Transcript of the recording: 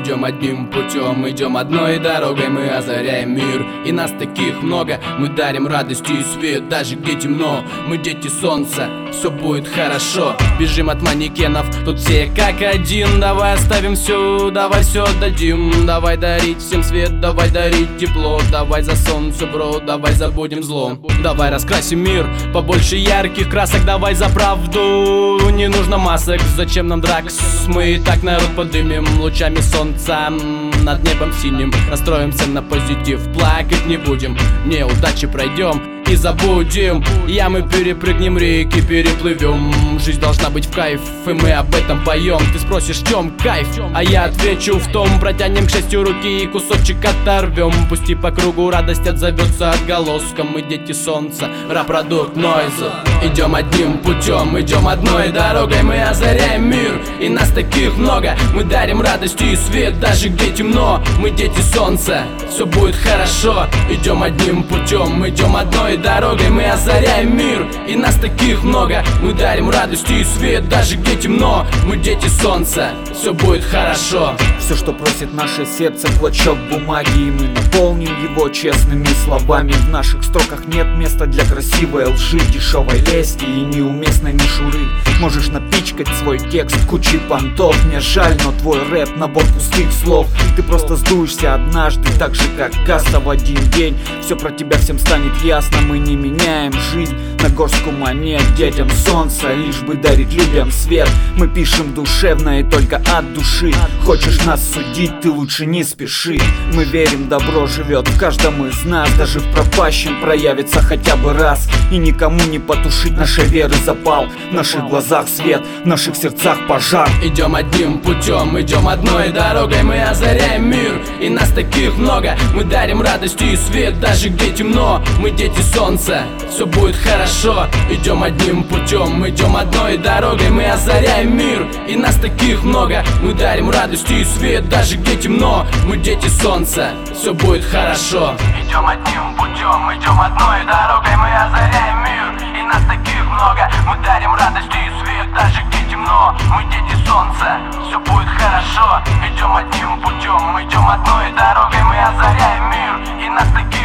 Идем одним путем, идем одной дорогой, мы озаряем мир. И нас таких много, мы дарим радость и свет. Даже где темно, мы дети солнца, все будет хорошо. Бежим от манекенов, тут все как один. Давай оставим все, давай все дадим. Давай дарить всем свет, давай дарить тепло. Давай за солнце, бро, давай забудем зло. Давай раскрасим мир, побольше ярких красок. Давай за правду, не нужно масок. Зачем нам дракс, мы и так народ подымем. Лучами солнца над небом синим настроимся на позитив, плакать не будем. Неудачи пройдем и забудем. Ямы перепрыгнем, реки переплывем. Жизнь должна быть в кайф, и мы об этом поем. Ты спросишь, в чем кайф? А я отвечу в том: протянем к счастью руки и кусочек оторвем. Пусти по кругу, радость отзовется отголоском. Мы дети солнца, рэп-продукт нойза. Идем одним путем, идем одной дорогой, мы озаряем мир. И нас таких много, мы дарим радость и свет. Даже где темно, мы дети солнца, все будет хорошо. Идем одним путем, идем одной дорогой, мы озаряем мир. И нас таких много, мы дарим радость и свет. Даже где темно, мы дети солнца, все будет хорошо. Все, что просит наше сердце, клочок бумаги, и мы наполним его честными словами. В наших строках нет места для красивой лжи, дешевой лести и неуместной мишуры. Можешь напичкать свой текст кучей понтов. Мне жаль, но твой рэп набор пустых слов. Ты просто сдуешься однажды, так же как касса в один день. Все про тебя всем станет ясно. Мы не меняем жизнь на горстку монет. Детям солнца, лишь бы дарить людям свет. Мы пишем душевно и только от души. Хочешь нас судить, ты лучше не спеши. Мы верим, добро живет в каждом из нас. Даже в пропащем проявится хотя бы раз. И никому не потушить нашей веры запал. В наших глазах свет, в наших сердцах пожар. Идем одним путем, идем одной дорогой, мы озаряем мир. И нас таких много, мы дарим радость и свет. Даже где темно, мы дети солнца, все будет хорошо. Идем одним путем, идем одной дорогой, мы озаряем мир. И нас таких много, мы дарим радость и свет. Даже где темно, мы дети солнца, все будет хорошо. Идем одним путем, идем одной дорогой, мы озаряем мир. И нас таких много, мы дарим радость и свет. Даже где темно, мы дети солнца, все будет хорошо. Идем одним путем, идем одной дорогой, мы озаряем мир. И нас таких